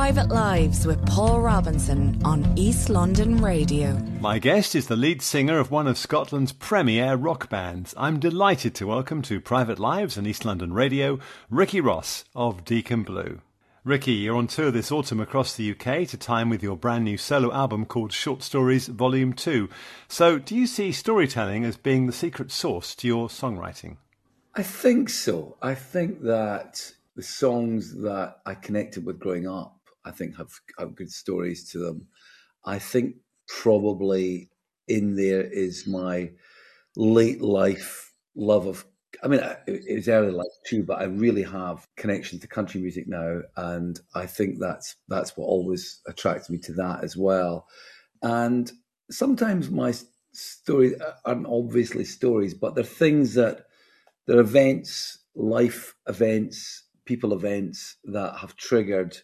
Private Lives with Paul Robinson on East London Radio. My guest is the lead singer of one of Scotland's premier rock bands. I'm delighted to welcome to Private Lives on East London Radio, Ricky Ross of Deacon Blue. Ricky, you're on tour this autumn across the UK to time with your brand new solo album called Short Stories Volume 2. So do you see storytelling as being the secret sauce to your songwriting? I think so. I think that the songs that I connected with growing up, I think have good stories to them. I think probably in there is my late life love of, I mean, it's early life too, but I really have connection to country music now. And I think that's what always attracts me to that as well. And sometimes my stories aren't obviously stories, but they're things that, they're events, life events, people events that have triggered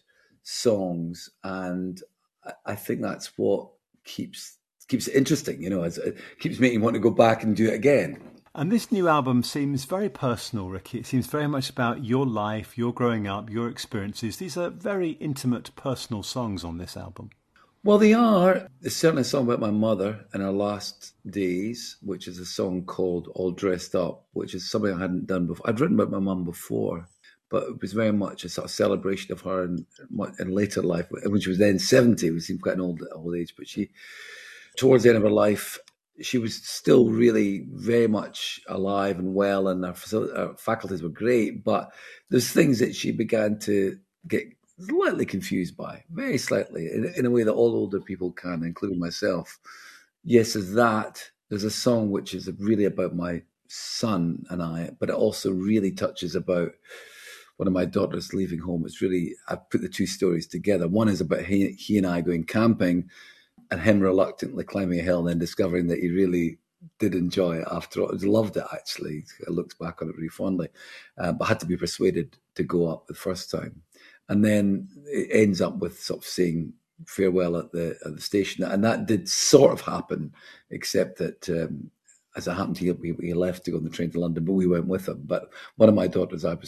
songs. And I think that's what keeps it interesting, you know, it keeps making me want to go back and do it again. And this new album seems very personal, Ricky. It seems very much about your life, your growing up, your experiences. These are very intimate, personal songs on this album. Well, they are. There's certainly a song about my mother in her last days, which is a song called All Dressed Up, which is something I hadn't done before. I'd written about my mum before, but it was very much a sort of celebration of her in later life, when she was then 70. We seemed quite an old age, but she, towards the end of her life, she was still really very much alive and well, and her faculties were great, but there's things that she began to get slightly confused by, very slightly, in a way that all older people can, including myself. Yes, there's a song which is really about my son and I, but it also really touches about one of my daughters leaving home. It's really, I put the two stories together. One is about he and I going camping and him reluctantly climbing a hill and then discovering that he really did enjoy it after all. He loved it, actually. I looked back on it really fondly, but had to be persuaded to go up the first time. And then it ends up with sort of saying farewell at the station. And that did sort of happen, except that as it happened, he left to go on the train to London, but we went with him. But one of my daughters, I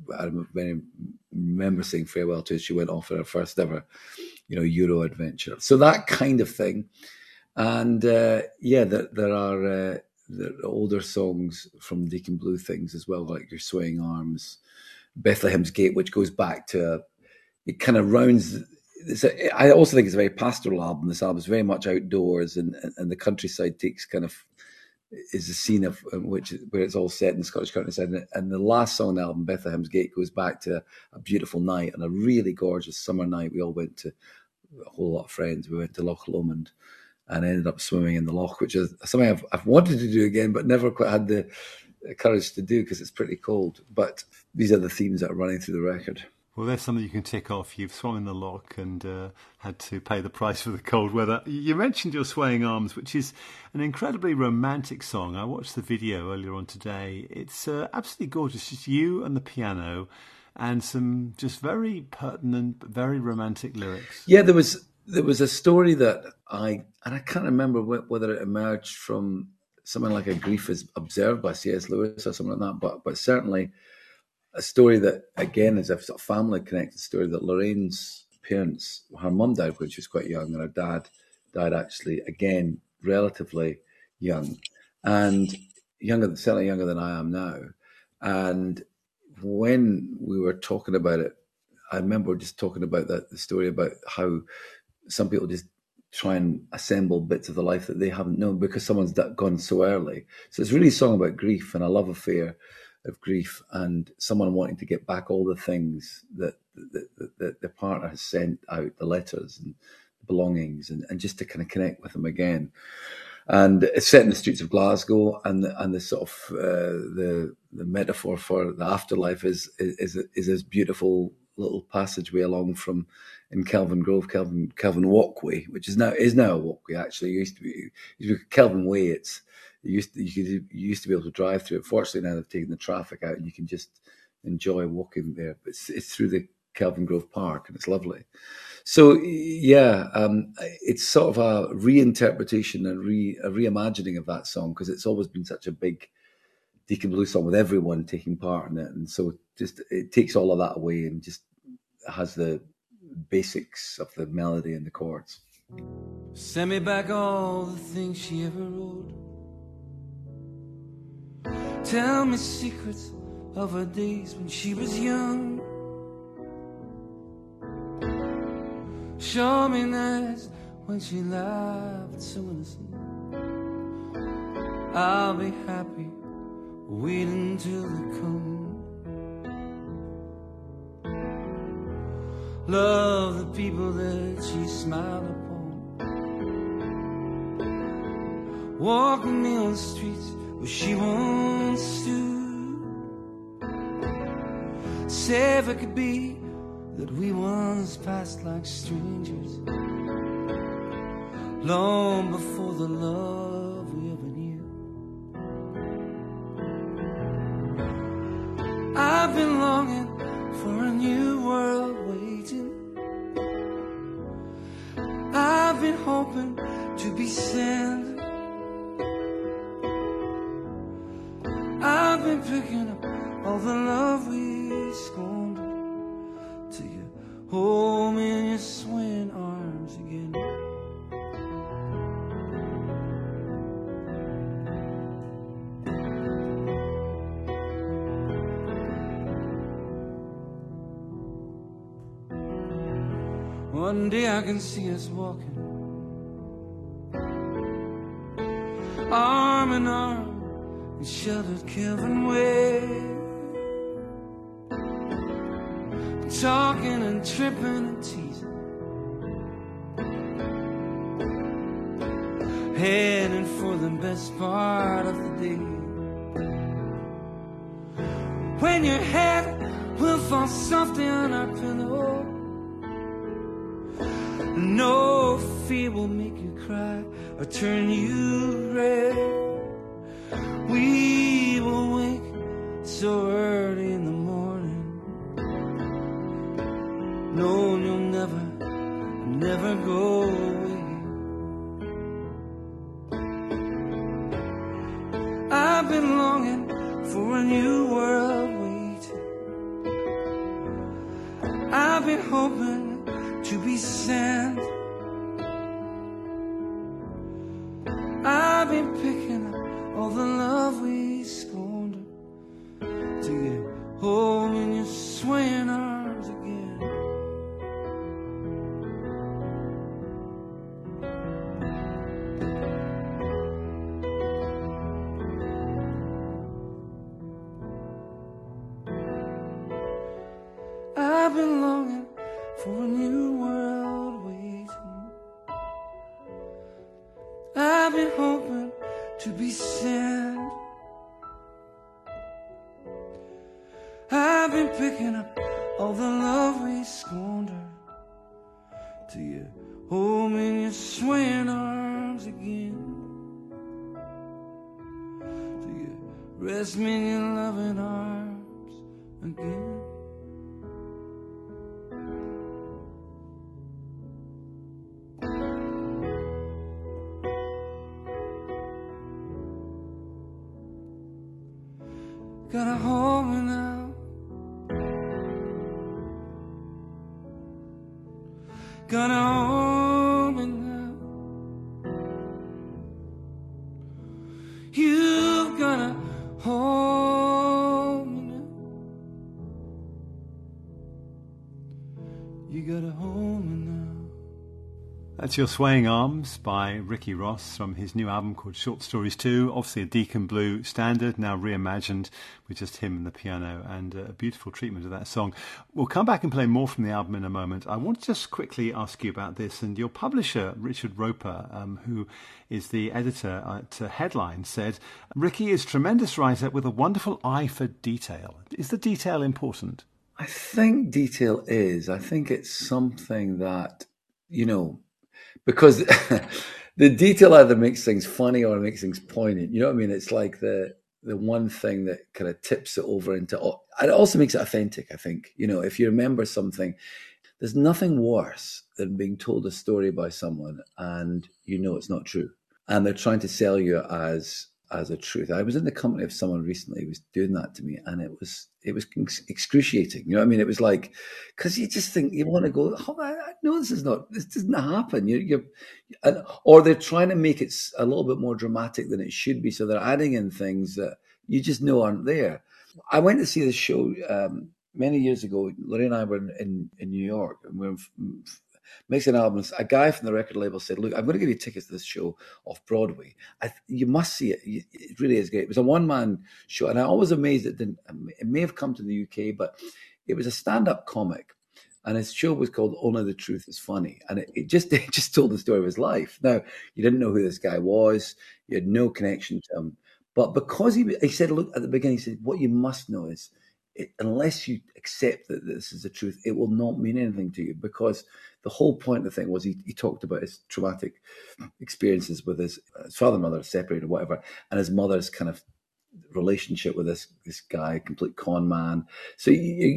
remember saying farewell to, she went off on her first ever, Euro adventure. So that kind of thing. And there are older songs from Deacon Blue things as well, like Your Swaying Arms, Bethlehem's Gate, which goes back to, it kind of rounds. I also think it's a very pastoral album. This album is very much outdoors, and the countryside is the scene of where it's all set in the Scottish countryside. And the last song on the album, Bethlehem's Gate, goes back to a beautiful night, and a really gorgeous summer night. We all went to, a whole lot of friends. We went to Loch Lomond and ended up swimming in the loch, which is something I've wanted to do again, but never quite had the courage to do because it's pretty cold. But these are the themes that are running through the record. Well, there's something you can tick off. You've swum in the loch and had to pay the price for the cold weather. You mentioned Your Swaying Arms, which is an incredibly romantic song. I watched the video earlier on today. It's absolutely gorgeous. Just you and the piano and some just very pertinent, very romantic lyrics. Yeah, there was a story that I can't remember whether it emerged from something like A Grief is Observed by C.S. Lewis or something like that, but certainly a story that, again, is a sort of family-connected story, that Lorraine's parents, her mum died when she was quite young, and her dad died actually, again, relatively young, and certainly younger than I am now. And when we were talking about it, I remember just talking about the story about how some people just try and assemble bits of the life that they haven't known because someone's gone so early. So it's really a song about grief and a love affair of grief and someone wanting to get back all the things that the partner has sent out, the letters and the belongings, and just to kind of connect with them again. And it's set in the streets of Glasgow, and the sort of the metaphor for the afterlife is this beautiful little passageway along from in Kelvin Grove, Kelvin Walkway, which is now a walkway. Actually, it used to be Kelvin Way. You used to be able to drive through it. Fortunately, now they've taken the traffic out, and you can just enjoy walking there. But it's through the Kelvin Grove Park, and it's lovely. So yeah, it's sort of a reinterpretation and a reimagining of that song, because it's always been such a big Deacon Blue song with everyone taking part in it, and so it takes all of that away and just has the basics of the melody and the chords. Send me back all the things she ever wrote. Tell me secrets of her days when she was young. Show me nights when she laughed so innocent. I'll be happy waiting till they come. Love the people that she smiled upon. Walk with me on the streets where she once stood. Say if it could be that we once passed like strangers, long before the love we ever knew. I've been longing for a new world waiting. I've been hoping to be sent. I've been picking up all the love we squandered till you hold me in your swaying arms again. One day I can see us walking arm in arm in sheltered Kelvin Way, talking and tripping and teasing, heading for the best part of the day, when your head will fall softly on our pillow. No fear will make you cry or turn you red. We will wake so early in the morning, no, you'll never, never go away. I've been longing for a new world waiting. I've been hoping to be sent. I've been picking up all the love we squandered to get home in your swaying arms again. I've been longing for a new world waiting. I've been hoping to be sent. I've been picking up all the love we squandered till you hold me in your swaying arms again, till you rest me in your loving arms again. Gotta hold me now. Gotta hold me now. You've gotta hold me now. You gotta hold me now. That's Your Swaying Arms by Ricky Ross from his new album called Short Stories 2. Obviously a Deacon Blue standard, now reimagined with just him and the piano, and a beautiful treatment of that song. We'll come back and play more from the album in a moment. I want to just quickly ask you about this. And your publisher, Richard Roper, who is the editor at Headline, said, Ricky is a tremendous writer with a wonderful eye for detail. Is the detail important? I think detail is. I think it's something that, you know, because the detail either makes things funny or makes things poignant. You know what I mean? It's like the one thing that kind of tips it over into... It also makes it authentic, I think. You know, if you remember something, there's nothing worse than being told a story by someone and you know it's not true. And they're trying to sell you as as a truth. I was in the company of someone recently who was doing that to me, and it was excruciating. You know what I mean? It was like, because you just think you want to go, oh, I know this doesn't happen. Or they're trying to make it a little bit more dramatic than it should be, so they're adding in things that you just know aren't there. I went to see this show many years ago. Lorraine and I were in New York, and we were mixing albums. A guy from the record label said, "Look, I'm going to give you tickets to this show off Broadway. You must see it. It really is great." It was a one-man show, and I was amazed it may have come to the UK, but it was a stand-up comic, and his show was called Only the Truth is Funny, and it just told the story of his life. Now, you didn't know who this guy was, you had no connection to him, but because he said, look, at the beginning, he said, what you must know is, unless you accept that this is the truth, it will not mean anything to you, because the whole point of the thing was he talked about his traumatic experiences with his father and mother separated or whatever, and his mother's kind of relationship with this guy, complete con man. So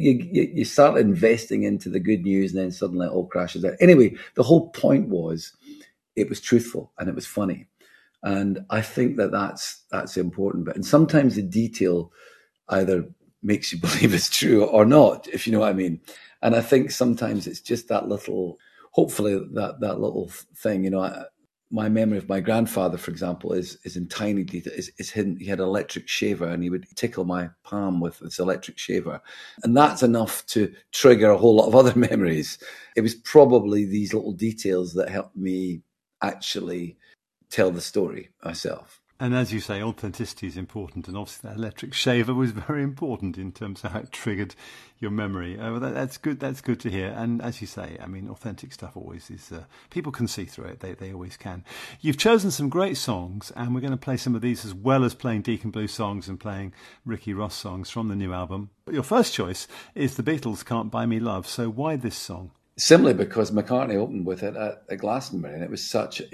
you start investing into the good news, and then suddenly it all crashes out. Anyway, the whole point was it was truthful and it was funny. And I think that's the important bit. And sometimes the detail either makes you believe it's true or not, if you know what I mean. And I think sometimes it's just that little, hopefully that little thing, you know. My memory of my grandfather, for example, is in tiny detail, is hidden. He had an electric shaver, and he would tickle my palm with this electric shaver. And that's enough to trigger a whole lot of other memories. It was probably these little details that helped me actually tell the story myself. And as you say, authenticity is important, and obviously that electric shaver was very important in terms of how it triggered your memory. That's good. That's good to hear. And as you say, I mean, authentic stuff always is. People can see through it. They always can. You've chosen some great songs, and we're going to play some of these as well as playing Deacon Blue songs and playing Ricky Ross songs from the new album. But your first choice is the Beatles' "Can't Buy Me Love." So why this song? Simply because McCartney opened with it at Glastonbury, and it was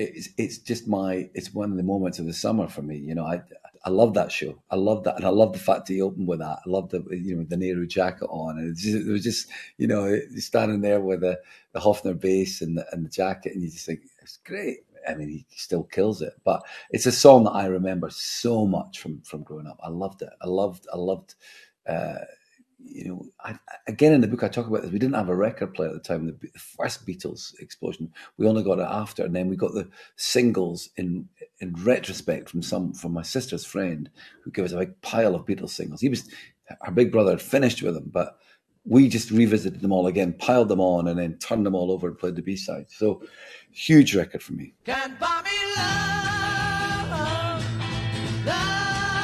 it's one of the moments of the summer for me. You know, I love that show. I love that, and I love the fact he opened with that. I love the Nehru jacket on, and it was just standing there with the Hofner bass and the jacket, and you just think it's great. I mean, he still kills it, but it's a song that I remember so much from growing up. I loved it. I loved. Again, in the book I talk about this. We didn't have a record player at the time. The first Beatles explosion, we only got it after, and then we got the singles in retrospect from my sister's friend, who gave us a big pile of Beatles singles. Her big brother had finished with them, but we just revisited them all again, piled them on, and then turned them all over and played the B-side. So, huge record for me. Can't buy me love, love.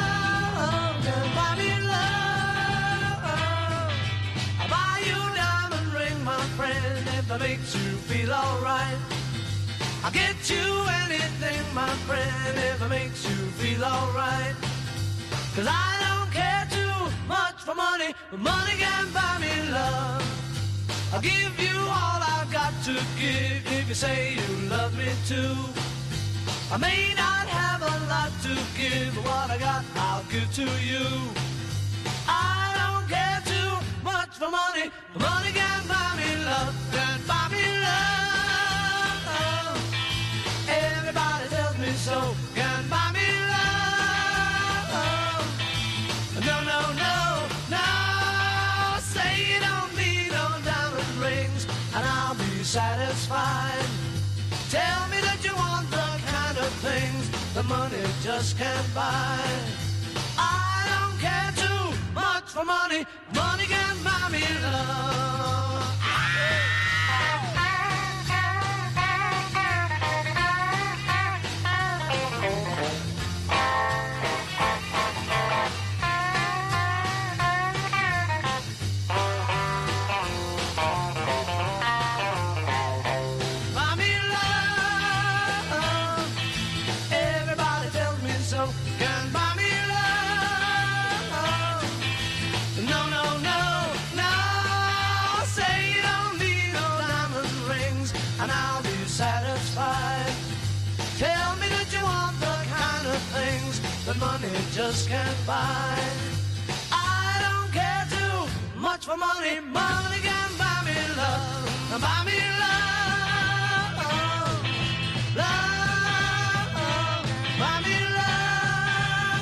That makes you feel alright. I'll get you anything, my friend, if it makes you feel alright. 'Cause I don't care too much for money, but money can buy me love. I'll give you all I've got to give if you say you love me too. I may not have a lot to give, but what I got I'll give to you. I don't care too much for money, but money can buy me love. Can buy me love. Everybody tells me so. Can buy me love. No, no, no, no. Say you don't need no diamond rings, and I'll be satisfied. Tell me that you want the kind of things that money just can't buy. I don't care too much for money. Money can buy me love. Buy me love. Everybody tells me so. Can buy me love. No, no, no, no. Say you don't need no diamond rings, and I'll be satisfied. Tell me that you want the kind of things that money just can't buy. I don't care too much for money. Money can buy me love. Buy me love. Love. Buy me love.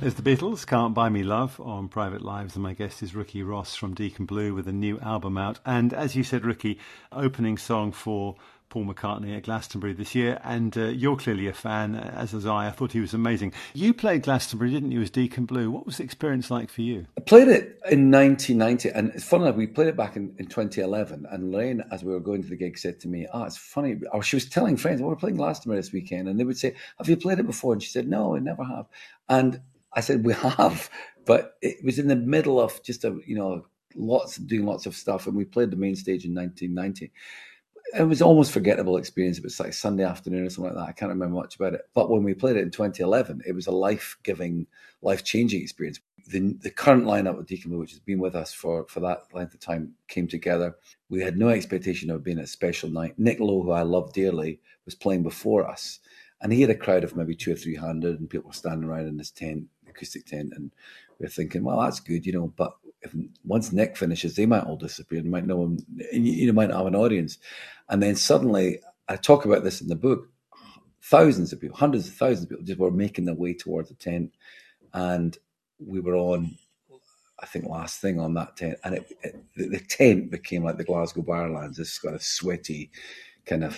There's the Beatles, Can't Buy Me Love on Private Lives, and my guest is Ricky Ross from Deacon Blue with a new album out. And as you said, Ricky, opening song for Paul McCartney at Glastonbury this year, and you're clearly a fan, as was I. I thought he was amazing. You played Glastonbury, didn't you, as Deacon Blue? What was the experience like for you? I played it in 1990, and it's funny enough, we played it back in 2011, and Lorraine, as we were going to the gig, said to me, it's funny, or she was telling friends, we're playing Glastonbury this weekend, and they would say, have you played it before? And she said, no, I never have. And I said, we have, but it was in the middle of just doing lots of stuff, and we played the main stage in 1990. It was almost forgettable experience. It was like Sunday afternoon or something like that. I can't remember much about it. But when we played it in 2011, it was a life-giving, life-changing experience. The current lineup of Deacon Blue, which has been with us for that length of time, came together. We had no expectation of being a special night. Nick Lowe, who I love dearly, was playing before us. And he had a crowd of maybe 200 or 300, and people were standing around in this tent, acoustic tent, and we were thinking, well, that's good, but once Nick finishes, they might all disappear. You might know him, you might not have an audience. And then suddenly, I talk about this in the book, thousands of people, hundreds of thousands of people just were making their way towards the tent. And we were on, I think, last thing on that tent. And the tent became like the Glasgow Barrowlands, this kind of sweaty kind of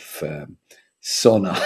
sauna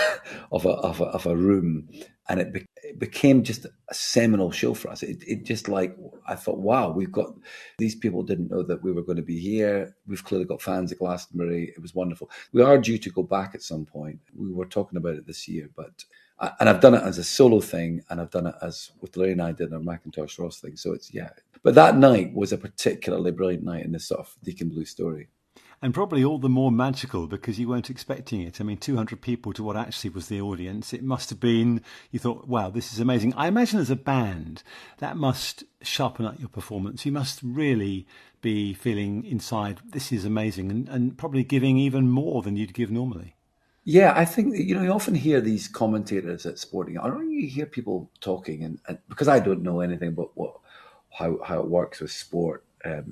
of a room. And it became just a seminal show for us. It just like, I thought, wow, we've got, these people didn't know that we were going to be here. We've clearly got fans at Glastonbury. It was wonderful. We are due to go back at some point. We were talking about it this year, and I've done it as a solo thing, and I've done it as with Larry and I did our Macintosh Ross thing. So it's, yeah. But that night was a particularly brilliant night in this sort of Deacon Blue story. And probably all the more magical because you weren't expecting it. I mean, 200 people to what actually was the audience. It must have been, you thought, wow, this is amazing. I imagine as a band, that must sharpen up your performance. You must really be feeling inside, this is amazing, and probably giving even more than you'd give normally. Yeah, I think, you often hear these commentators at sporting. I don't really hear people talking, and because I don't know anything about how it works with sport,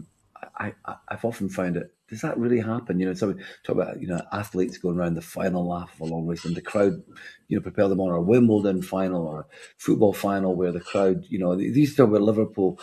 I've often found it, does that really happen? Somebody talk about, athletes going around the final lap of a long race and the crowd, propel them on, or a Wimbledon final or a football final where the crowd, these talk about Liverpool,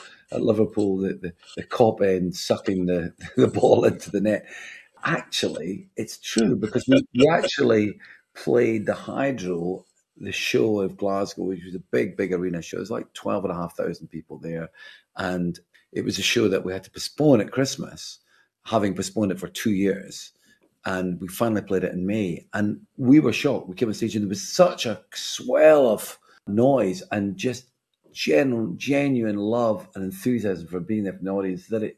the Kop end sucking the ball into the net. Actually, it's true because we actually played the Hydro, the show of Glasgow, which was a big arena show. It was like 12,500 people there. And it was a show that we had to postpone at Christmas, having postponed it for 2 years. And we finally played it in May. And we were shocked. We came on stage and there was such a swell of noise and just genuine love and enthusiasm for being there from the audience that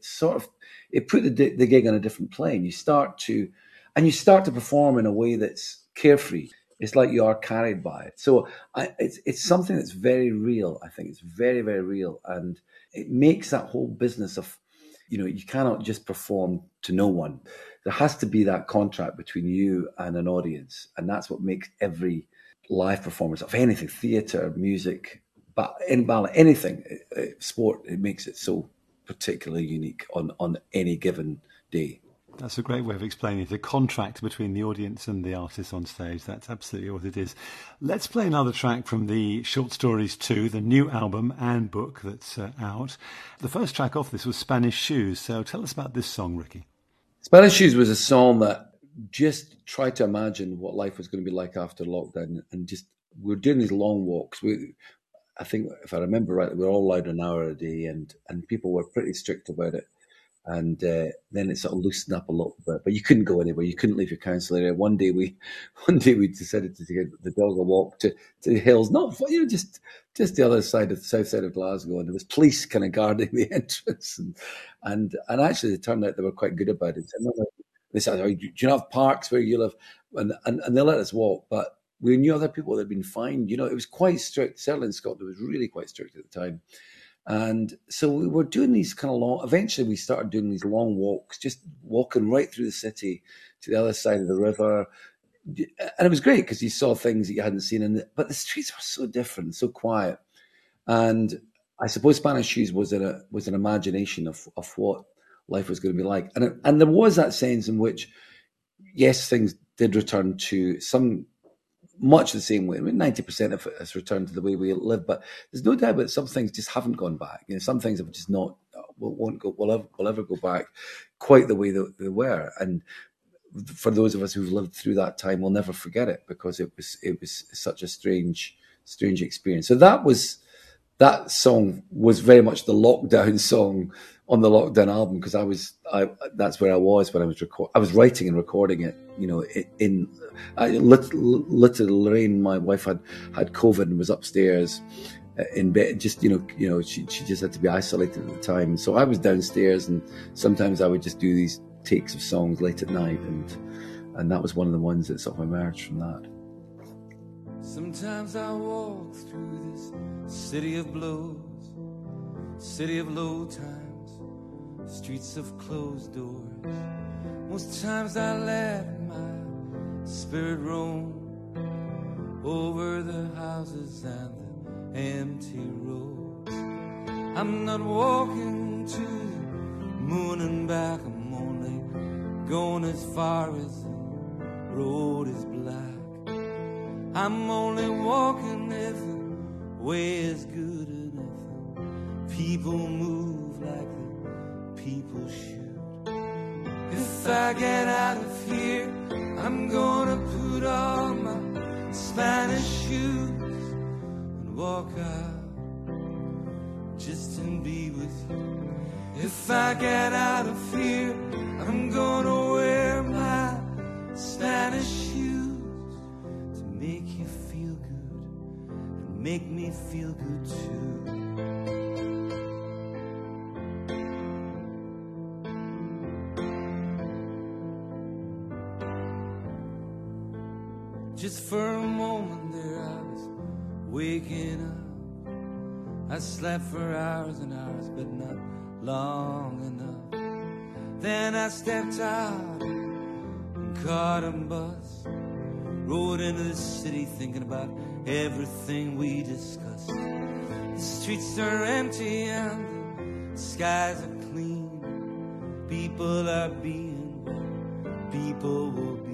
it put the gig on a different plane. You start to perform in a way that's carefree. It's like you are carried by it. So it's something that's very real. I think it's very, very real. And it makes that whole business of, you cannot just perform to no one. There has to be that contract between you and an audience. And that's what makes every live performance of anything, theatre, music, but in ballet, anything, sport, it makes it so particularly unique on any given day. That's a great way of explaining it. The contract between the audience and the artist on stage. That's absolutely what it is. Let's play another track from the Short Stories 2, the new album and book that's out. The first track off this was Spanish Shoes. So tell us about this song, Ricky. Spanish Shoes was a song that just tried to imagine what life was going to be like after lockdown. And just, we're doing these long walks. I think, if I remember right, we were all allowed an hour a day and people were pretty strict about it. And then it sort of loosened up a little bit, but you couldn't go anywhere. You couldn't leave your council area. One day we decided to take the dog a walk to the hills, just the other side of the south side of Glasgow, and there was police kind of guarding the entrance, and actually it turned out they were quite good about it. They said, "Do you have parks where you live?" And they let us walk, but we knew other people that had been fined. It was quite strict. Certainly in Scotland, it was really quite strict at the time. And so we were doing these kind of long, eventually we started doing these long walks, just walking right through the city to the other side of the river. And it was great because you saw things that you hadn't seen. But the streets were so different, so quiet. And I suppose Spanish Shoes was an imagination of what life was going to be like. And there was that sense in which, yes, things did return to some much the same way. I mean, 90% of it has returned to the way we live, but there's no doubt that some things just haven't gone back. You know, some things have just not, will ever go back quite the way that they were. And for those of us who've lived through that time, we'll never forget it, because it was such a strange experience. So that song was very much the lockdown song on the Lockdown album, because that's where I was when I was I was writing and recording it. You know, little Lorraine, my wife, had COVID and was upstairs in bed. Just she just had to be isolated at the time. So I was downstairs, and sometimes I would just do these takes of songs late at night, and that was one of the ones that sort of emerged from that. Sometimes I walk through this city of blues, city of low times, streets of closed doors. Most times I let my spirit roam over the houses and the empty roads. I'm not walking to the moon and back, I'm only going as far as the road is black. I'm only walking if the way is good enough. People move like the people should. If I get out of here, I'm gonna put on my Spanish shoes and walk out just to be with you. If I get out of here, I'm gonna wear my Spanish shoes to make you feel good and make me feel good too. Just for a moment there I was waking up. I slept for hours and hours, but not long enough. Then I stepped out and caught a bus, rode into the city thinking about everything we discussed. The streets are empty and the skies are clean. People are being what people will be.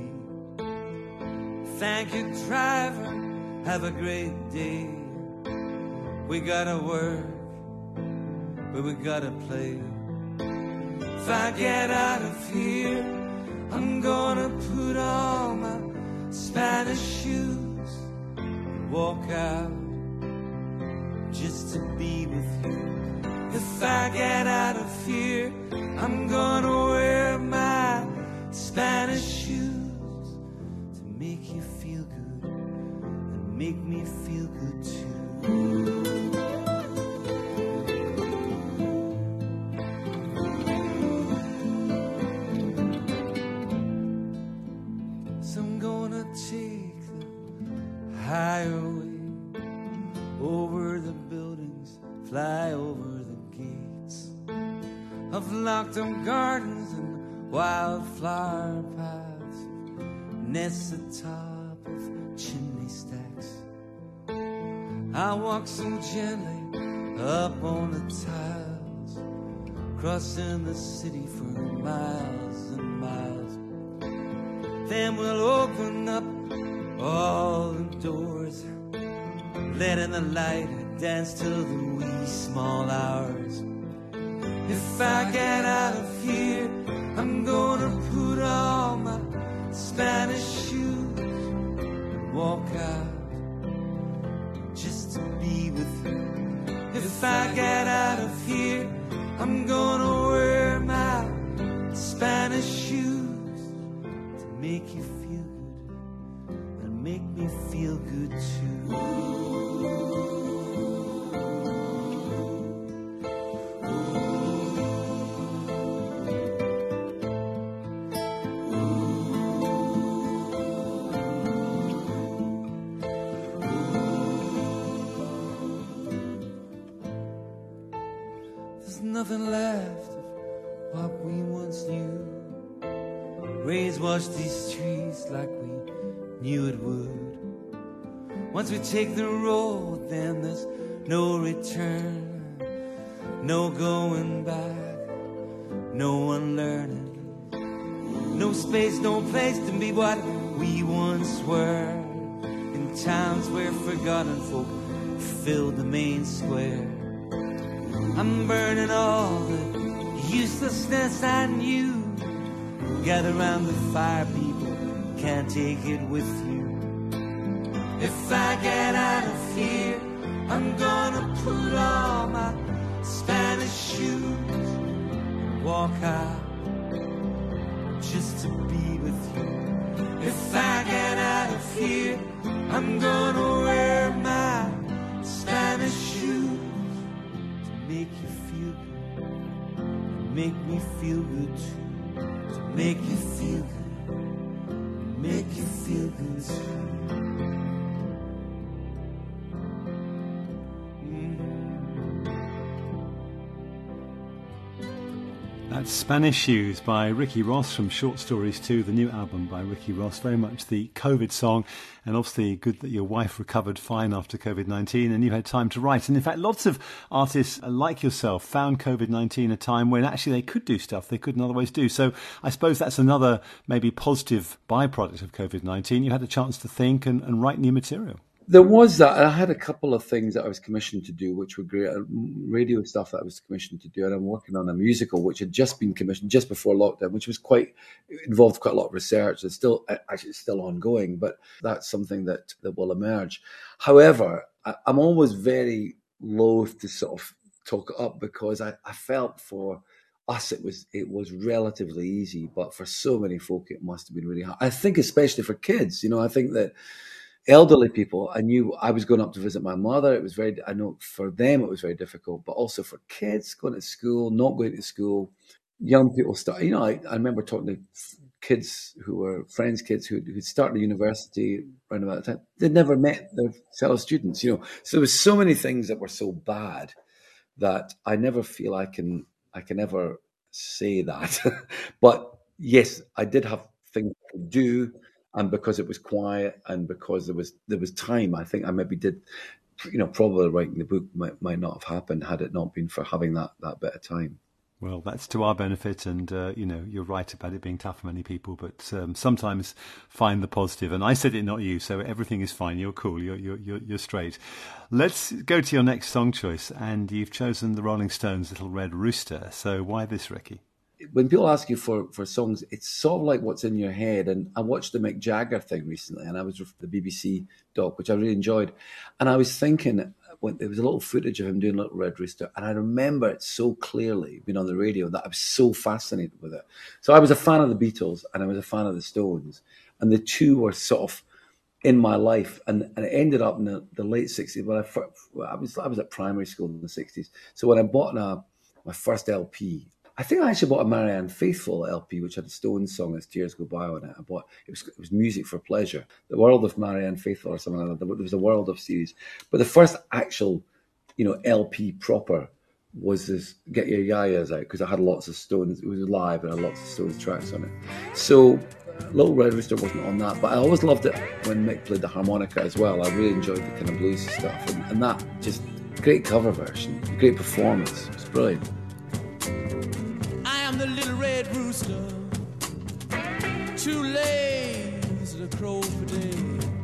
Thank you, driver, have a great day. We gotta work, but we gotta play. If I get out of here, I'm gonna put on my Spanish shoes and walk out just to be with you. If I get out of here, I'm gonna wear my Spanish shoes to make you feel good and make me feel good too. Take the highway over the buildings, fly over the gates of locked up gardens and wildflower paths, nests atop of chimney stacks. I walk so gently up on the tiles, crossing the city for miles and miles. Then we'll open up all the doors, letting the light dance till the wee small hours. If I get out of here, I'm gonna put on my Spanish shoes and walk out just to be with you. If I get out of here, I'm gonna wear my Spanish shoes to make you feel good and make me feel good too. There's nothing left of what we once knew. Rains wash these trees like we knew it would. Once we take the road, then there's no return, no going back, no unlearning, no space, no place to be what we once were. In towns where forgotten folk filled the main square. I'm burning all the uselessness I knew. Gather round the fire, people, can't take it with you. If I get out of here, I'm gonna put on my Spanish shoes and walk out just to be with you. If I get out of here, I'm gonna wear my Spanish shoes to make you feel good, to make me feel good too, to make you feel good, to make you feel good too. That's Spanish Shoes by Ricky Ross from Short Stories 2, the new album by Ricky Ross. Very much the COVID song, and obviously good that your wife recovered fine after COVID-19 and you had time to write. And in fact, lots of artists like yourself found COVID-19 a time when actually they could do stuff they couldn't otherwise do. So I suppose that's another maybe positive byproduct of COVID-19. You had a chance to think and write new material. There was that. I had a couple of things that I was commissioned to do, which were great. Radio stuff that I was commissioned to do. And I'm working on a musical, which had just been commissioned just before lockdown, which was involved quite a lot of research. It's still ongoing, but that's something that will emerge. However, I'm always very loath to sort of talk it up because I felt for us it was relatively easy, but for so many folk it must have been really hard. I think especially for kids, I think that elderly people, I knew I was going up to visit my mother. I know for them it was very difficult, but also for kids going to school, not going to school, young people start. I remember talking to kids who were friends' kids who'd started university around about that time. They'd never met their fellow students, So there was so many things that were so bad that I never feel I can ever say that. But yes, I did have things to do. And because it was quiet and because there was time, I think I maybe did, probably writing the book might not have happened had it not been for having that bit of time. Well, that's to our benefit, and you're right about it being tough for many people, but sometimes find the positive. And I said it, not you, so everything is fine. You're cool. You're straight. Let's go to your next song choice, and you've chosen the Rolling Stones' Little Red Rooster. So why this, Ricky? When people ask you for songs, it's sort of like what's in your head. And I watched the Mick Jagger thing recently, and I was with the BBC doc, which I really enjoyed. And I was thinking, when there was a little footage of him doing Little Red Rooster, and I remember it so clearly, being on the radio, that I was so fascinated with it. So I was a fan of the Beatles, and I was a fan of the Stones, and the two were sort of in my life. And it ended up in the late 60s. When I was at primary school in the 60s. So when I bought my first LP, I think I actually bought a Marianne Faithfull LP, which had a Stones song as Tears Go By on it. It was Music for Pleasure, The World of Marianne Faithfull or something like that. There was a World of series. But the first actual, LP proper was this Get Your Yayas Out, because I had lots of Stones. It was live and I had lots of Stones tracks on it. So Little Red Rooster wasn't on that, but I always loved it when Mick played the harmonica as well. I really enjoyed the kind of bluesy stuff. And that, just great cover version, great performance. It's brilliant. The little red rooster, too lazy to crow for day.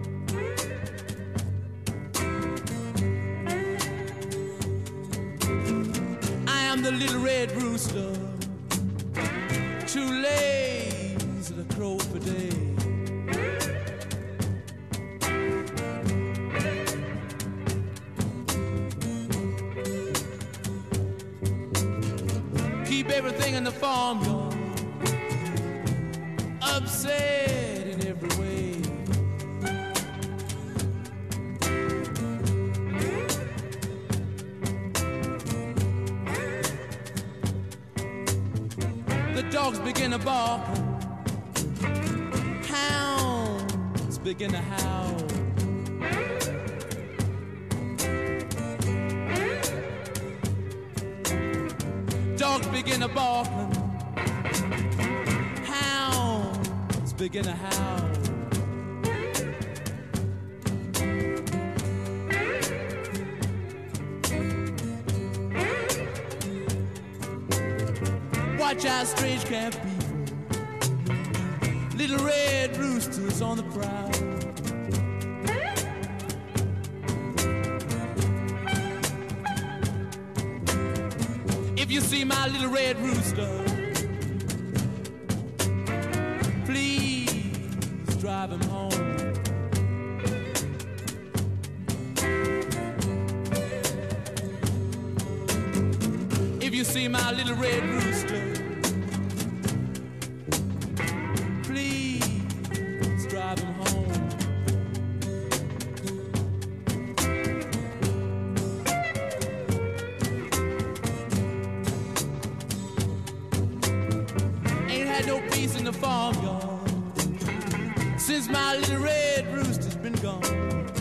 I am the little red rooster, too lazy to crow for day. Keep everything in the farmyard upset in every way. The dogs begin to bark, hounds begin to howl. Dogs begin to bark, hounds begin to howl. Watch out, strange camp people, little red roosters on the prowl. If you see my little red rooster, please drive him home. If you see my little red rooster, please drive him home. Ain't had no peace in the farmyard since my little red rooster's been gone.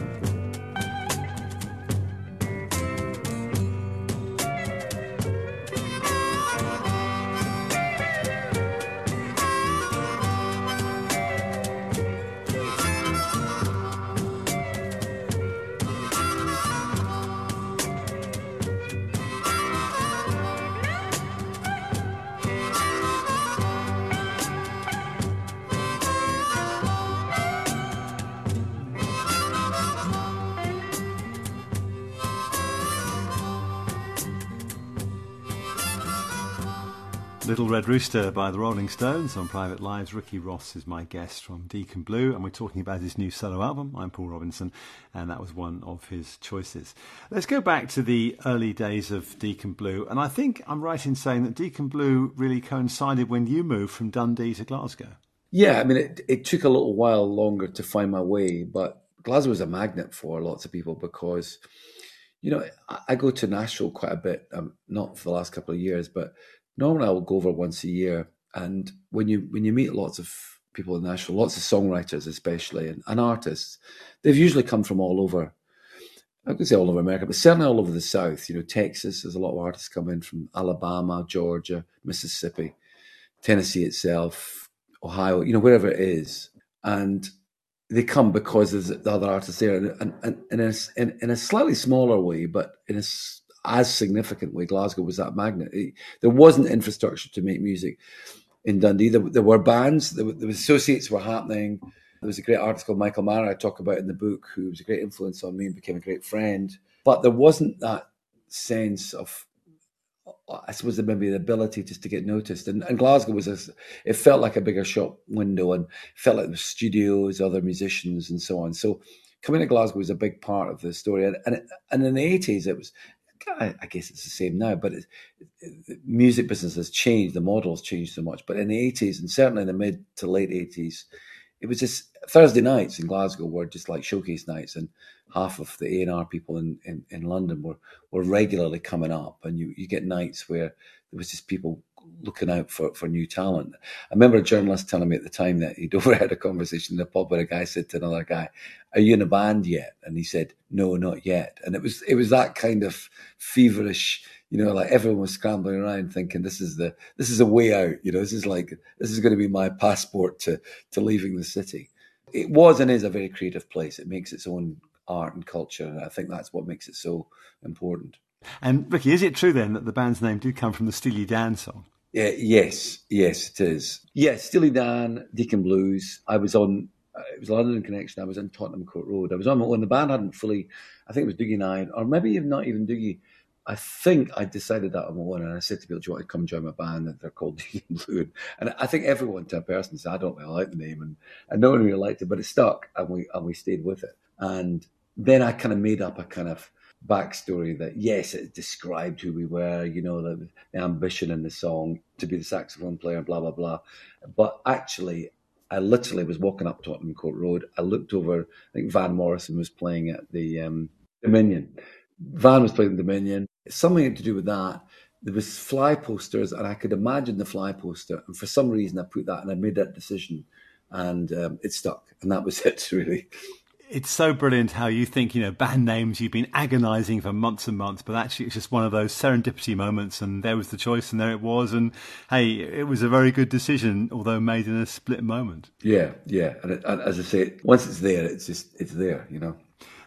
Little Red Rooster by the Rolling Stones on Private Lives. Ricky Ross is my guest from Deacon Blue, and we're talking about his new solo album. I'm Paul Robinson, and that was one of his choices. Let's go back to the early days of Deacon Blue, and I think I'm right in saying that Deacon Blue really coincided when you moved from Dundee to Glasgow. Yeah, I mean, it took a little while longer to find my way, but Glasgow was a magnet for lots of people because, you know, I go to Nashville quite a bit, not for the last couple of years, but normally I will go over once a year. And when you meet lots of people in Nashville, lots of songwriters especially, and artists, they've usually come from all over. I could say all over America, but certainly all over the South. You know, Texas, there's a lot of artists come in from Alabama, Georgia, Mississippi, Tennessee itself, Ohio, you know, wherever it is. And they come because there's the other artists there. And in a slightly smaller way, but in a as significant way, Glasgow was that magnet. There wasn't infrastructure to make music in Dundee. There were bands, there was associates were happening. There was a great artist called Michael Mara I talk about in the book, who was a great influence on me and became a great friend. But there wasn't that sense of, I suppose, maybe the ability just to get noticed. And Glasgow it felt like a bigger shop window, and felt like there was studios, other musicians, and so on. So coming to Glasgow was a big part of the story. And in the 80s, it was, I guess it's the same now, but the music business has changed. The model's changed so much. But in the 80s, and certainly in the mid to late 80s, it was just Thursday nights in Glasgow were just like showcase nights, and half of the A&R people in London were regularly coming up, and you get nights where there was just people looking out for new talent. I remember a journalist telling me at the time that he'd overheard a conversation in the pub where a guy said to another guy, "Are you in a band yet?" And he said, "No, not yet." And it was that kind of feverish, you know, like everyone was scrambling around thinking this is a way out, you know, this is going to be my passport to leaving the city. It was and is a very creative place. It makes its own art and culture, and I think that's what makes it so important. And Ricky, is it true then that the band's name did come from the Steely Dan song? Yeah, yes, it is. Yes, Steely Dan, Deacon Blues. I was on, it was a London connection. I was in Tottenham Court Road. I was on when the band hadn't fully, I think it was Dougie and I, or maybe not even Dougie. I think I decided that on my own, and I said to people, "Do you want to come join my band?" And they're called Deacon Blue. And I think everyone to a person said, "I don't really like the name," and no one really liked it, but it stuck, and we stayed with it. And then I kind of made up a kind of backstory that, yes, it described who we were, you know, the ambition in the song to be the saxophone player, blah, blah, blah. But actually, I literally was walking up Tottenham Court Road. I looked over, I think Van Morrison was playing at the Dominion. Van was playing the Dominion. Something to do with that. There was fly posters, and I could imagine the fly poster. And for some reason, I put that, and I made that decision, and it stuck. And that was it, really. It's so brilliant how you think, you know, band names, you've been agonising for months and months, but actually it's just one of those serendipity moments, and there was the choice and there it was. And hey, it was a very good decision, although made in a split moment. Yeah. And as I say, once it's there, it's there, you know.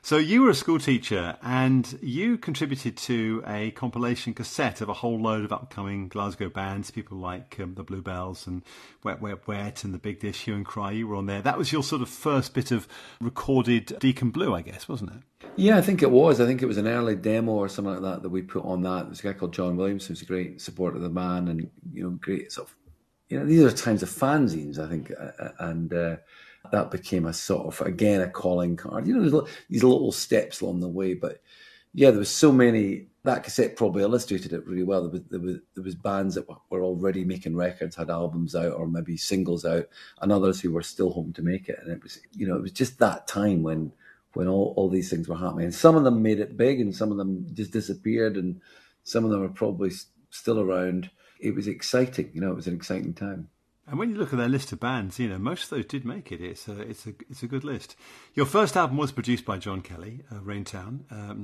So you were a school teacher and you contributed to a compilation cassette of a whole load of upcoming Glasgow bands, people like the Bluebells and Wet Wet Wet and the Big Dish, Hue and Cry. You were on there. That was your sort of first bit of recorded Deacon Blue, I guess, wasn't it? Yeah, I think it was. I think it was an early demo or something like that we put on that. There was a guy called John Williams who was a great supporter of the band and, great sort of, these are times of fanzines, I think, and that became a sort of, again, a calling card. There's these little steps along the way, but yeah, there was so many. That cassette probably illustrated it really well. There was bands that were already making records, had albums out or maybe singles out, and others who were still hoping to make it. And it was, it was just that time when all these things were happening. And some of them made it big, and some of them just disappeared, and some of them are probably still around. It was exciting, it was an exciting time. And when you look at their list of bands, most of those did make it. It's a good list. Your first album was produced by John Kelly, Raintown,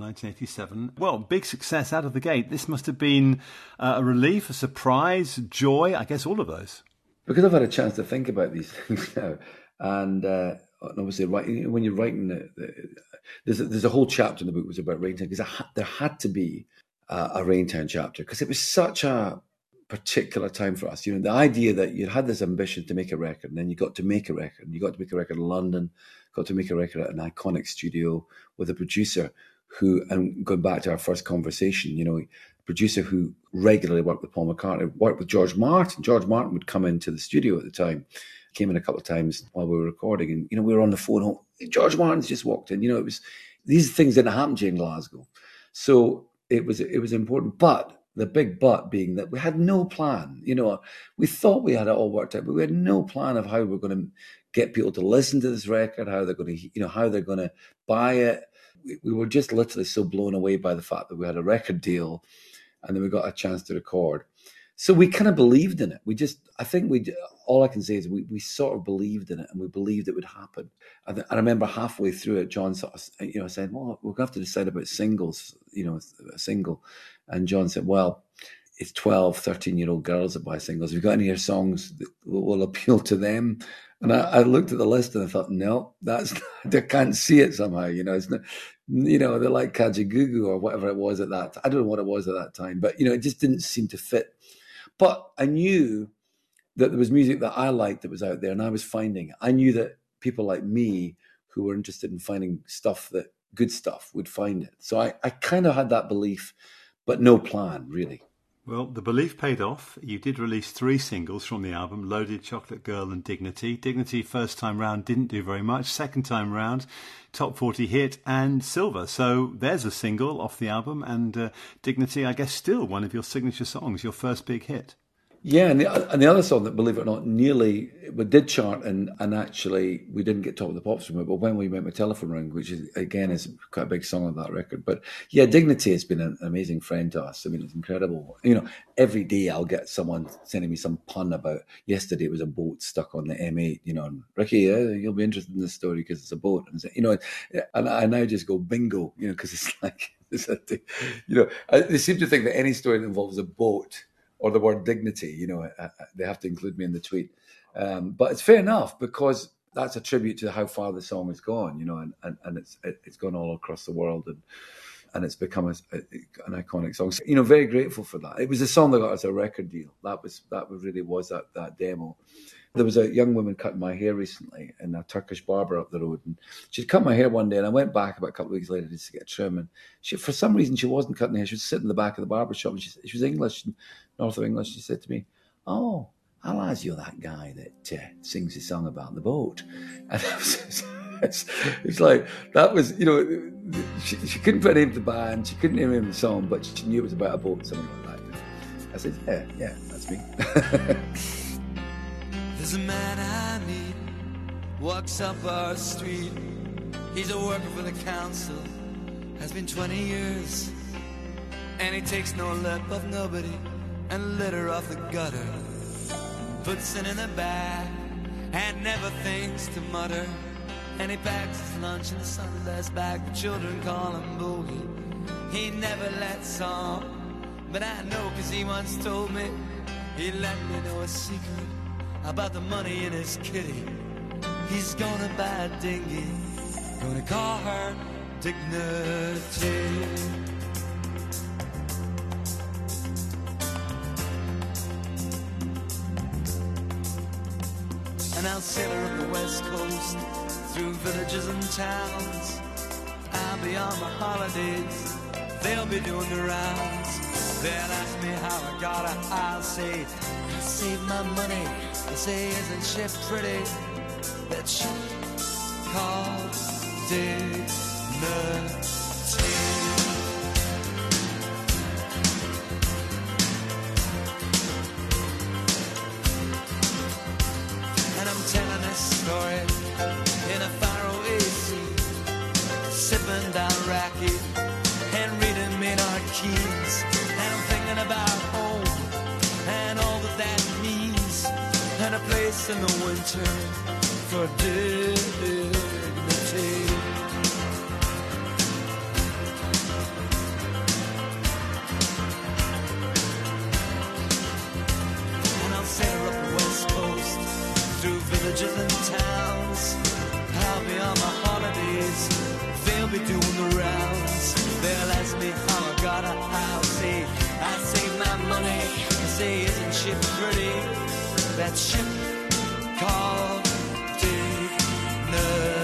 1987. Well, big success out of the gate. This must have been a relief, a surprise, joy, I guess all of those. Because I've had a chance to think about these things now, and obviously when you're writing, there's a whole chapter in the book that was about Raintown, because there had to be a Raintown chapter, because it was such a particular time for us. The idea that you had this ambition to make a record, and then you got to make a record, and you got to make a record in London, got to make a record at an iconic studio with a producer who, and going back to our first conversation, a producer who regularly worked with Paul McCartney, worked with George Martin. George Martin would come into the studio at the time, came in a couple of times while we were recording, and we were on the phone. Oh, George Martin's just walked in. It was, these things didn't happen to you in Glasgow, so it was important, but. The big but being that we had no plan. We thought we had it all worked out, but we had no plan of how we're going to get people to listen to this record, how they're going to, how they're going to buy it. We were just literally so blown away by the fact that we had a record deal, and then we got a chance to record. So we kind of believed in it. All I can say is we sort of believed in it, and we believed it would happen. I remember halfway through it, John sort of, said, well, we'll have to decide about singles, a single. And John said, well, it's 12, 13-year-old girls that buy singles. Have you got any of your songs that will appeal to them? And I looked at the list and I thought, no, I can't see it somehow. It's not, they're like Kajagoogoo or whatever it was at that time. I don't know what it was at that time, but, it just didn't seem to fit. But I knew that there was music that I liked that was out there, and I was finding it. I knew that people like me who were interested in finding good stuff would find it. So I kind of had that belief, but no plan, really. Well, the belief paid off. You did release 3 singles from the album, Loaded, Chocolate Girl and Dignity. Dignity, first time round, didn't do very much. Second time round, top 40 hit and Silver. So there's a single off the album, and Dignity, I guess, still one of your signature songs, your first big hit. Yeah, and the other song that, believe it or not, nearly did chart, and actually we didn't get Top of the Pops from it, but When We Met My Telephone Rang, which is quite a big song on that record. But yeah, Dignity has been an amazing friend to us. I mean, it's incredible. Every day I'll get someone sending me some pun about, yesterday it was a boat stuck on the M8, and Ricky, you'll be interested in this story because it's a boat. And, and I now just go bingo, because it's like, they seem to think that any story that involves a boat or the word dignity, they have to include me in the tweet. But it's fair enough, because that's a tribute to how far the song has gone, and it's gone all across the world, and it's become an iconic song. So, very grateful for that. It was a song that got us a record deal. That really was that demo. There was a young woman cutting my hair recently in a Turkish barber up the road, and she'd cut my hair one day, and I went back about a couple of weeks later just to get a trim, and for some reason she wasn't cutting hair. She was sitting in the back of the barber shop, and she was English, north of England. She said to me, "Oh, Alaz, you're that guy that sings a song about the boat." And it's like, that was, she couldn't put a name to the band, she couldn't name the song, but she knew it was about a boat, something like that. I said, yeah, that's me. There's a man I meet, walks up our street. He's a worker for the council, has been 20 years. And he takes no lip of nobody and litter off the gutter. Puts it in the bag and never thinks to mutter. And he packs his lunch in a Sunday's bag. The children call him Boogie. He never lets on, but I know 'cause he once told me. He let me know a secret about the money in his kitty. He's gonna buy a dinghy, gonna call her dignity. And I'll sail her up the west coast, through villages and towns. I'll be on my holidays, they'll be doing the rounds. They'll ask me how I got her, I'll say, I saved my money. They say, isn't she pretty? That ship called dignity. Telling a story in a faraway sea, sipping down raki and reading Maynard Keynes. And I'm thinking about home and all that that means, and a place in the winter for dignity. And I'll sail up the west coast, through villages and towns. I'll be on my holidays, they'll be doing the rounds. They'll ask me how I got her, I'll say, I saved my money. They say, isn't she pretty? That ship called dignity.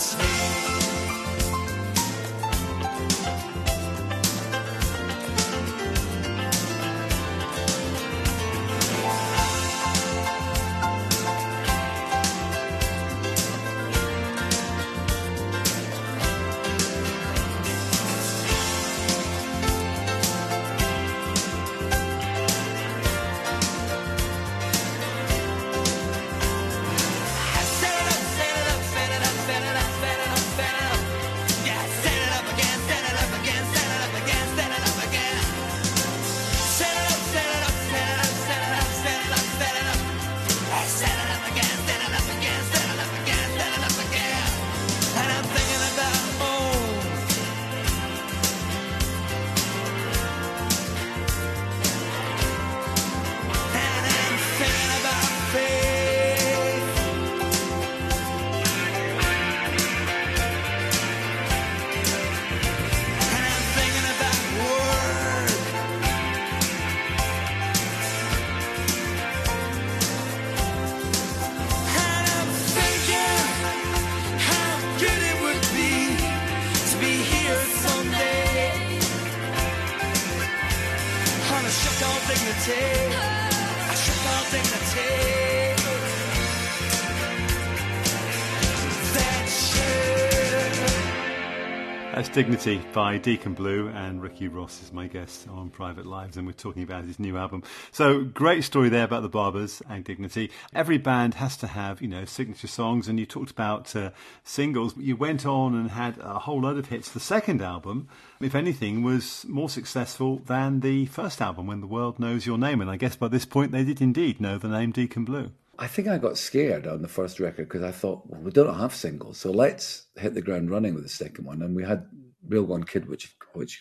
That's Dignity by Deacon Blue, and Ricky Ross is my guest on Private Lives, and we're talking about his new album. So great story there about the Barbers and Dignity. Every band has to have, signature songs, and you talked about singles. You went on and had a whole load of hits. The second album, if anything, was more successful than the first album, When the World Knows Your Name, and I guess by this point they did indeed know the name Deacon Blue. I think I got scared on the first record because I thought, well, we don't have singles, so let's hit the ground running with the second one. And we had Real Gone Kid, which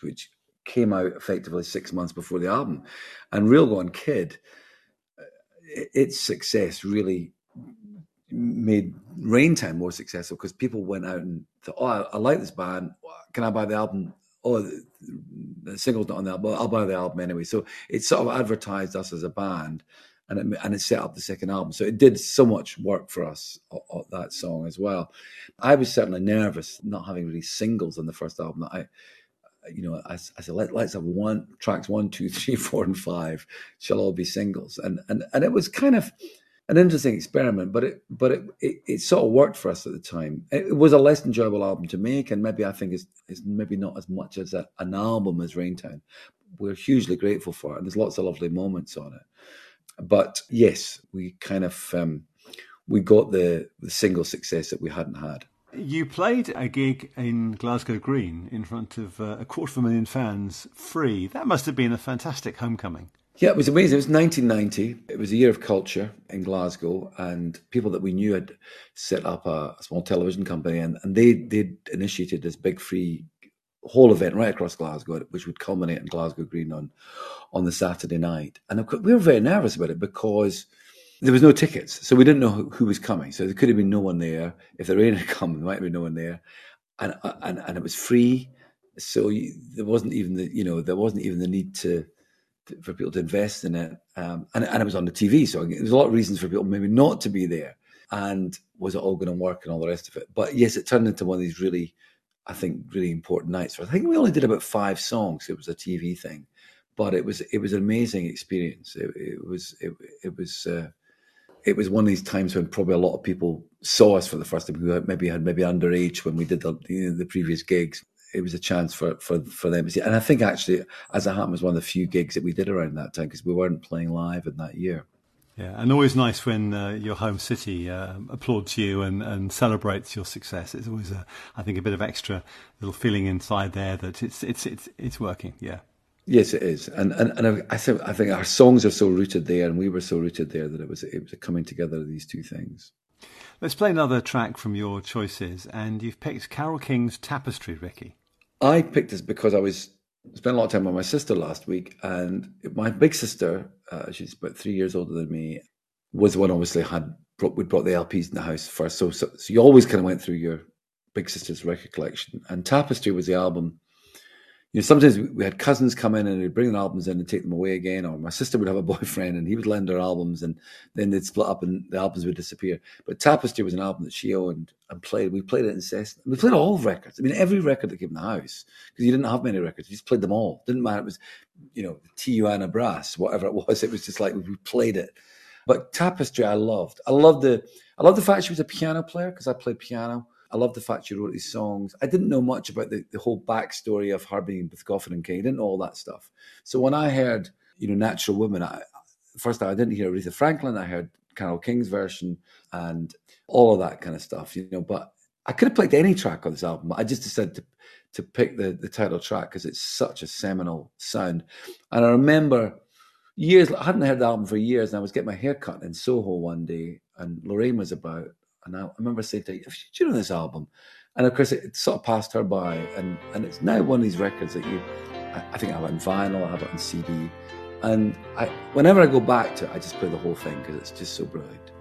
came out effectively 6 months before the album. And Real Gone Kid, its success really made Raintime more successful because people went out and thought, oh, I like this band. Can I buy the album? Oh, the single's not on the album. I'll buy the album anyway. So it sort of advertised us as a band. And it set up the second album. So it did so much work for us, that song as well. I was certainly nervous not having really singles on the first album. I said, let's have tracks 1, 2, 3, 4, and 5 shall all be singles. And it was kind of an interesting experiment, but it sort of worked for us at the time. It was a less enjoyable album to make, and maybe I think it's maybe not as much as an album as Raintown. We're hugely grateful for it, and there's lots of lovely moments on it. But yes, we kind of we got the single success that we hadn't had. You played a gig in Glasgow Green in front of 250,000 fans, free. That must have been a fantastic homecoming. Yeah, it was amazing. It was 1990. It was a year of culture in Glasgow, and people that we knew had set up a small television company, and they initiated this big free whole event right across Glasgow, which would culminate in Glasgow Green on the Saturday night. And we were very nervous about it because there was no tickets, so we didn't know who was coming. So there could have been no one there. If the rain had come, there might have been no one there. and it was free. So there wasn't even the need for people to invest in it. And it was on the TV. So there's a lot of reasons for people maybe not to be there. And was it all going to work and all the rest of it? But yes, it turned into one of these really, I think, really important nights. I think we only did about 5 songs. It was a TV thing, but it was an amazing experience. It was one of these times when probably a lot of people saw us for the first time, who had maybe underage when we did the previous gigs. It was a chance for them to see. And I think actually, as it happened, was one of the few gigs that we did around that time, because we weren't playing live in that year. Yeah, and always nice when your home city applauds you and celebrates your success. It's always, I think, a bit of extra little feeling inside there that it's working. Yeah. Yes, it is, and I think our songs are so rooted there, and we were so rooted there, that it was a coming together of these two things. Let's play another track from your choices, and you've picked Carole King's Tapestry, Ricky. I picked this because I spent a lot of time with my sister last week, and my big sister, she's about 3 years older than me, was the one obviously we brought the LPs in the house first. So you always kind of went through your big sister's record collection, and Tapestry was the album. Sometimes we had cousins come in and they'd bring the albums in and take them away again, or my sister would have a boyfriend and he would lend her albums, and then they'd split up and the albums would disappear. But Tapestry was an album that she owned and played. We played it incessantly. We played all records. I mean, every record that came in the house, because you didn't have many records. You just played them all. Didn't matter. It was, the Tijuana Brass, whatever it was. It was just like we played it. But Tapestry, I loved. I loved the fact she was a piano player, because I played piano. I love the fact she wrote these songs. I didn't know much about the whole backstory of her being with Goffin and King. I didn't know all that stuff. So when I heard, Natural Woman, first I didn't hear Aretha Franklin. I heard Carole King's version and all of that kind of stuff, But I could have played any track on this album, but I just decided to pick the title track because it's such a seminal sound. And I remember I hadn't heard the album for years, and I was getting my hair cut in Soho one day, and Lorraine was about. And I remember saying to her, "Do you know this album?" And of course, it sort of passed her by. And it's now one of these records that I think I have it on vinyl, I have it on CD. And whenever I go back to it, I just play the whole thing because it's just so brilliant.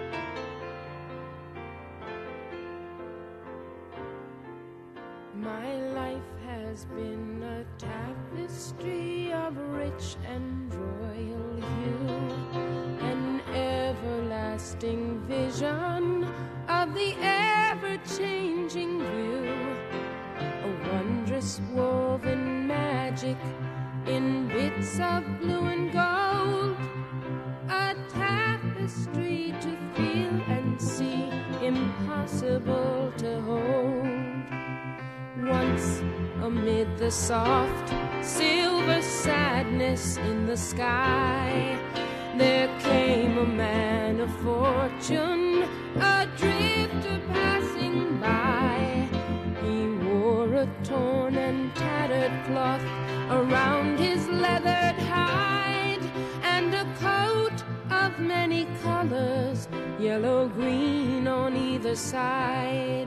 My life has been a tapestry of rich and royal hue, an everlasting vision of the ever-changing view, a wondrous woven magic in bits of blue and gold, a tapestry to feel and see, impossible to hold. Once amid the soft silver sadness in the sky, there came a man of fortune, a drifter passing by. He wore a torn and tattered cloth around his leathered hide, and a coat of many colors, yellow, green on either side.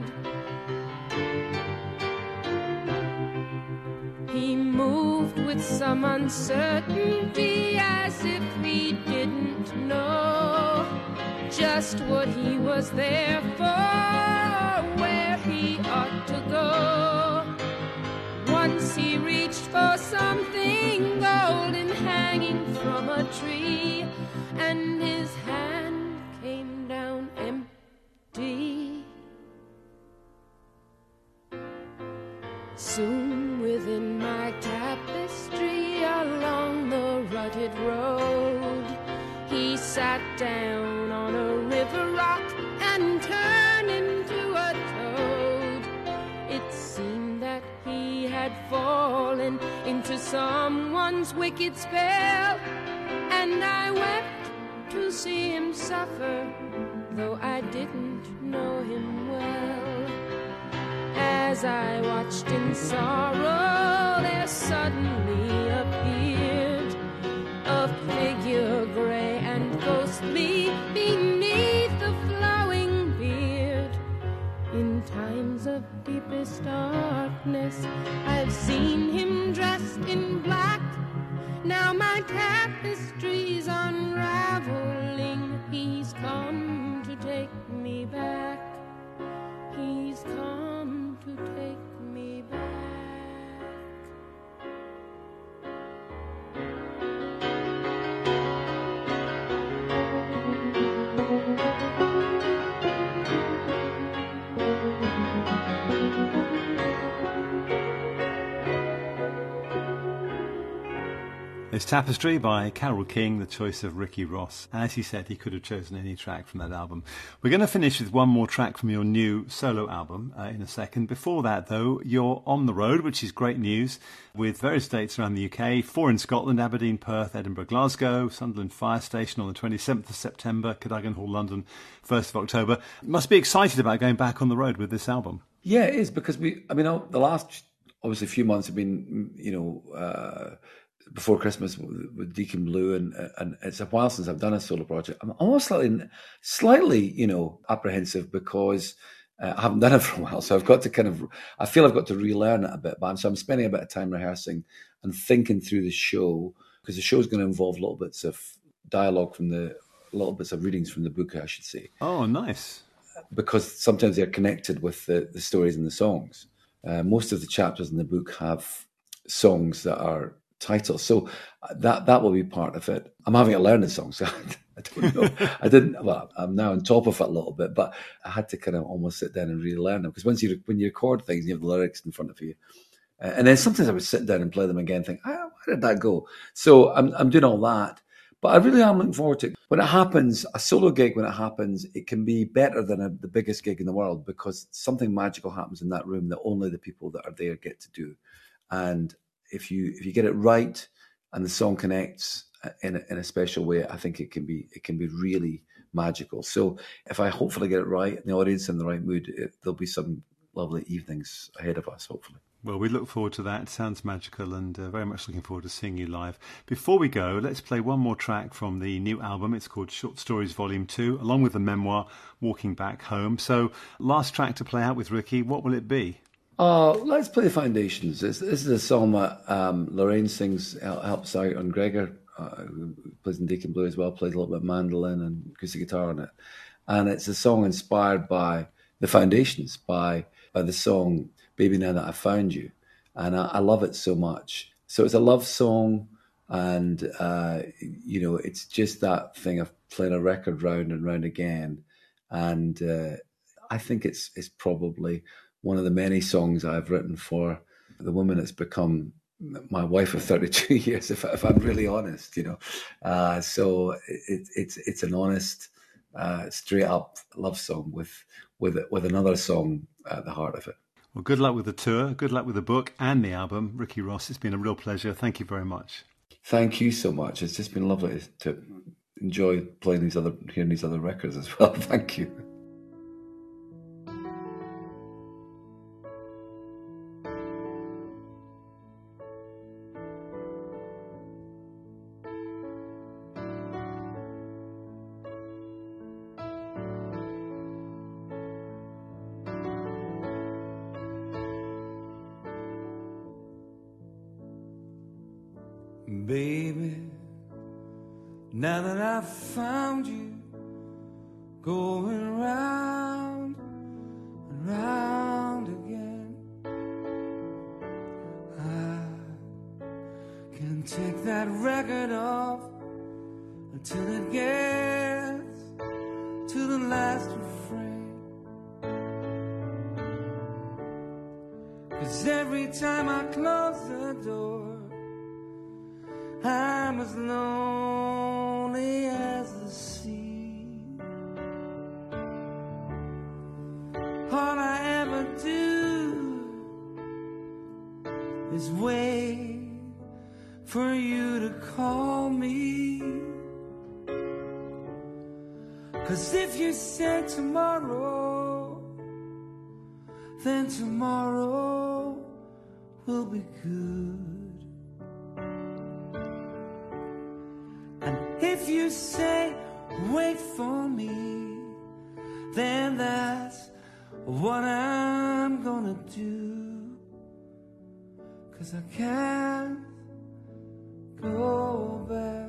He moved with some uncertainty, as if he didn't know just what he was there for, or where he ought to go. Once he reached for something golden hanging from a tree, and his hand came down empty. Soon within my tapestry, along the rutted road, he sat down on a river rock and turned into a toad. It seemed that he had fallen into someone's wicked spell, and I wept to see him suffer, though I didn't know him well. As I watched in sorrow, there suddenly appeared a figure gray and ghostly beneath the flowing beard. In times of deepest darkness, I've seen him dressed in black. Now my tapestry's unraveling. He's come to take me back. He's come to take It's Tapestry by Carole King, the choice of Ricky Ross. As he said, he could have chosen any track from that album. We're going to finish with one more track from your new solo album in a second. Before that, though, you're on the road, which is great news, with various dates around the UK, 4 in Scotland, Aberdeen, Perth, Edinburgh, Glasgow, Sunderland Fire Station on the 27th of September, Cadogan Hall, London, 1st of October. You must be excited about going back on the road with this album. Yeah, it is, because the last, obviously, few months have been, before Christmas with Deacon Blue, and it's a while since I've done a solo project. I'm almost slightly, apprehensive because I haven't done it for a while. So I've got to I feel I've got to relearn it a bit. But so I'm spending a bit of time rehearsing and thinking through the show, because the show is going to involve little bits of dialogue little bits of readings from the book, I should say. Oh, nice. Because sometimes they're connected with the stories and the songs. Most of the chapters in the book have songs that are titles, so that will be part of it. I'm having to learn the songs, so I don't know. I'm now on top of it a little bit, but I had to kind of almost sit down and really learn them, because when you record things, you have the lyrics in front of you, and then sometimes I would sit down and play them again, think, where did that go? So I'm doing all that, but I really am looking forward to it. When it happens, a solo gig, when it happens, it can be better than the biggest gig in the world, because something magical happens in that room that only the people that are there get to do. And if you get it right and the song connects in a special way, I think it can be really magical. So if I hopefully get it right and the audience in the right mood, there'll be some lovely evenings ahead of us, hopefully. Well, we look forward to that. It sounds magical, and very much looking forward to seeing you live. Before we go, let's play one more track from the new album. It's called Short Stories Volume 2, along with the memoir, Walking Back Home. So last track to play out with Ricky, what will it be? Let's play The Foundations. This is a song that Lorraine sings, helps out on. Gregor, who plays in Deacon Blue as well, plays a little bit of mandolin and acoustic guitar on it. And it's a song inspired by The Foundations, by the song Baby Now That I Found You. And I love it so much. So it's a love song, and, it's just that thing of playing a record round and round again. And I think it's probably one of the many songs I've written for the woman that's become my wife of 32 years, if I'm really honest, So it's an honest, straight up love song with another song at the heart of it. Well, good luck with the tour, good luck with the book and the album. Ricky Ross, it's been a real pleasure. Thank you very much. Thank you so much. It's just been lovely to enjoy hearing these other records as well. Thank you. Baby, now that I've found you, going round and round again, I can take that record off until it gets to the last refrain. 'Cause every time I close the door, I'm as lonely as the sea. All I ever do is wait for you to call me. 'Cause if you say tomorrow, then tomorrow will be good. If you say, wait for me, then that's what I'm gonna do. 'Cause I can't go back.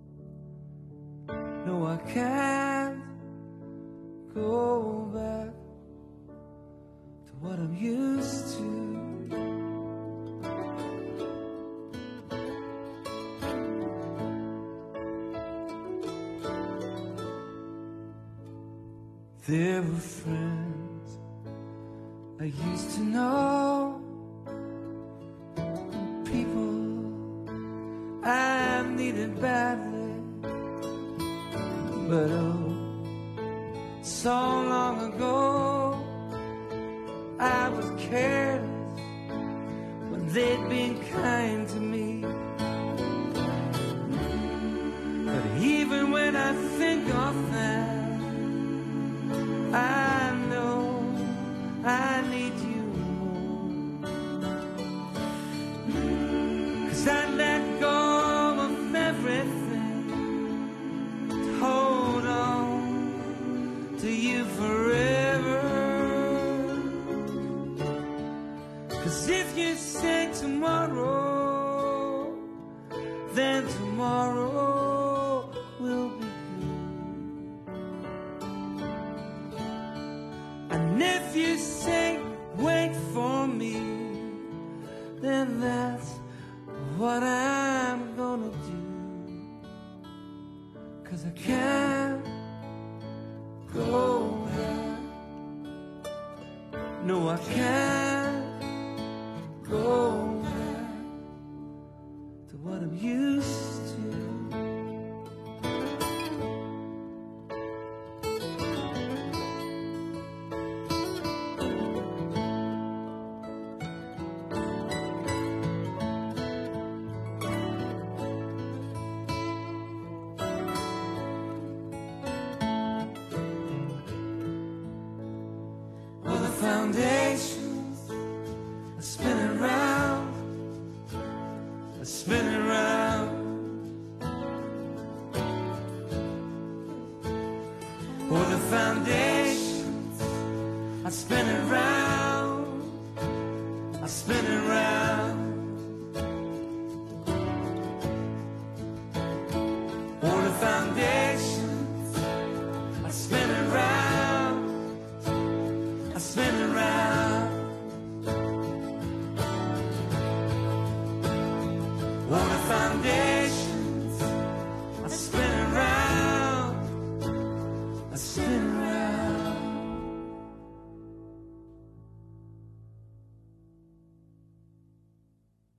No, I can't go back to what I'm used to. There were friends I used to know, people I treated badly, but oh, so long ago I was careless when they'd been kind to me. But even when I think of that, I know I need you more. 'Cause I let go of everything to hold on to you forever. 'Cause if you say tomorrow, then tomorrow will be good. And if you say wait for me, then that's what I'm gonna do. 'Cause I can't go back. No, I can't go back to what I'm used to. Foundations are spinning round, are spinning round. Oh, the foundations are spinning round, are spinning round. Oh, the foundations are spinning round, are spinning